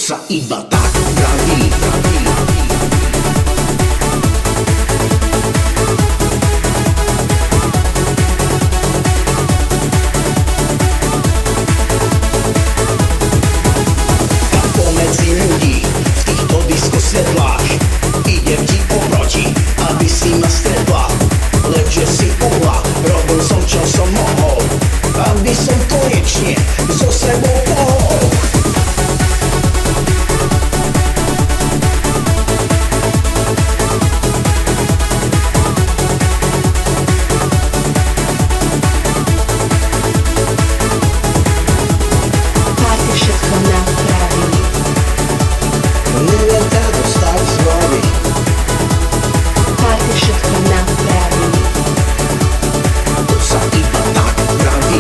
sa iba tak vraví. Tak pomedzi ľudí v týchto diskosvetlách idem ti oproti, aby si ma stretla. Lenže si uhla, robil som čo som mohol, aby som konečne so sebou pohol. Neviem ťa dostať z hlavy. Party všetko napraví. To sa iba tak vraví.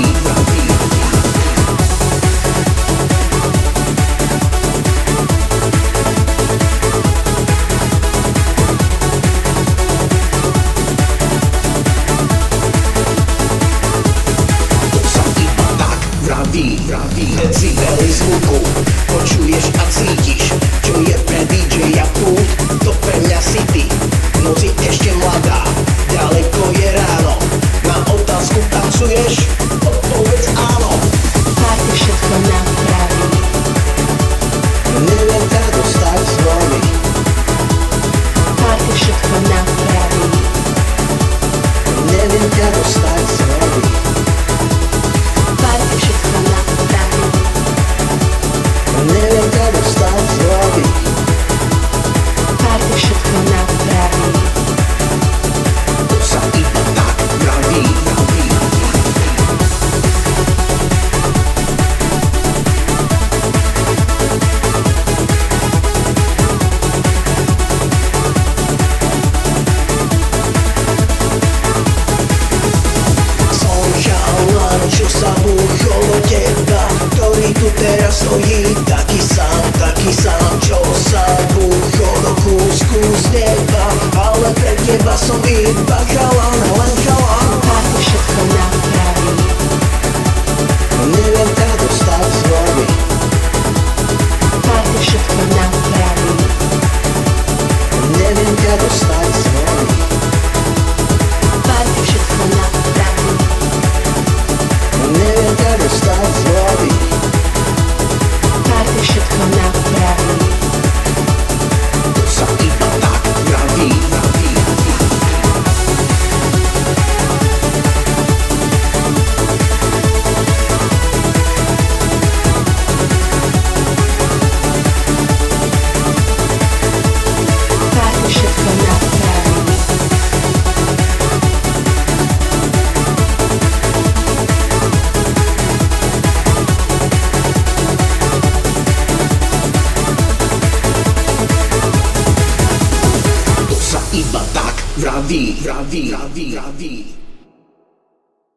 To sa iba tak vraví. Decibely zvuku počuješ a cítiš, čo je pre DJ-a pult, to pre mňa si ty. Noc je ešte mladá, ďaleko je ráno. Na otázku tancuješ? Odpovedz áno. Party všetko napraví. Neviem ťa dostať z hlavy. Party všetko napraví. Neviem ťa dostať z hlavy. Party všetko napraví. Neviem ťa dostať z hlavy. Party všetko napraví. To sa iba tak vraví. Som chalan, čo sa búchol do teba, ktorý tu teraz stojí taký sám, čo sa búchol do kúsku z neba, ale pre teba som iba chalan, len chalan. Party všetko napraví. Neviem ťa dostať z hlavy. Party všetko napraví. Neviem ťa dostať z hlavy. Party všetko napraví. Neviem ťa dostať z hlavy. Party všetko napraví. To sa iba tak vraví. Party všetko napraví. To sa iba tak vraví.